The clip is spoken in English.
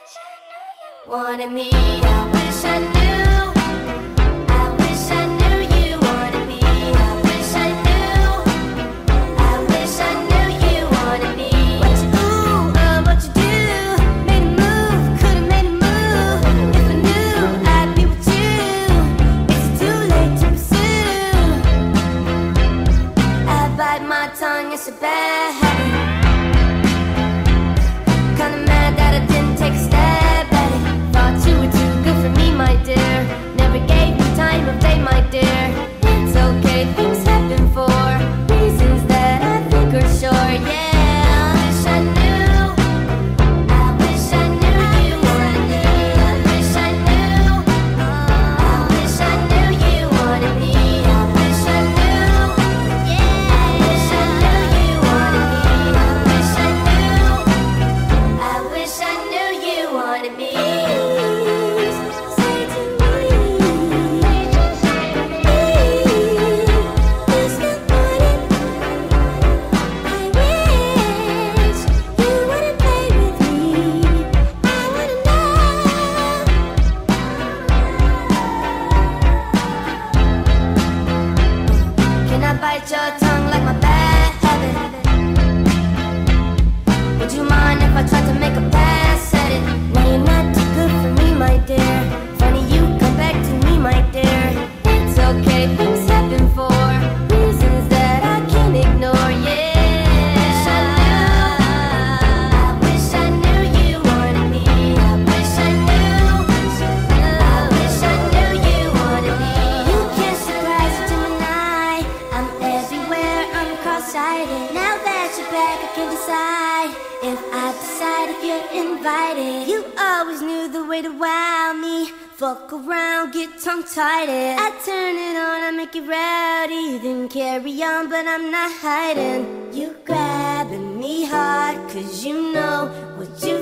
Wanted me, I wish I knew. I wish I knew you wanted me. I wish I knew. I wish I knew you wanted me. What you do, what you do? Made a move, could've made a move. If I knew, I'd be with you. It's too late to pursue. I bite my tongue, it's a bad habit. Kinda mad that I didn't take a stab at it. Thought you were too good for me, my dear. Never gave me time of day, my dear. It's okay, things happen for reasons that I think are sure, yeah. I wish I knew. I wish I knew you wanted me. I wish I knew. I wish I knew you wanted me. I wish I knew. Yeah. I wish I knew you wanted me. I wish I knew. I wish I knew you wanted me. Bite your tongue like my bad habit. Would you mind if I tried to make a pass at it? Now you're not too good for me, my dear. Funny you come back to me, my dear. It's okay, things happen for reasons that I can't ignore, yeah. I wish I knew you wanted me. I wish I knew. I wish I knew you wanted me. You can't surprise a Gemini. I'm everywhere, I'm cross-sighted. Now that you're back, I can decide if I decide if you're invited. You always knew the way to wow me. Fuck around, get tongue-tied. I turn it on, I make it rowdy. Then carry on, but I'm not hiding. You grabbing me hard, cause you know what you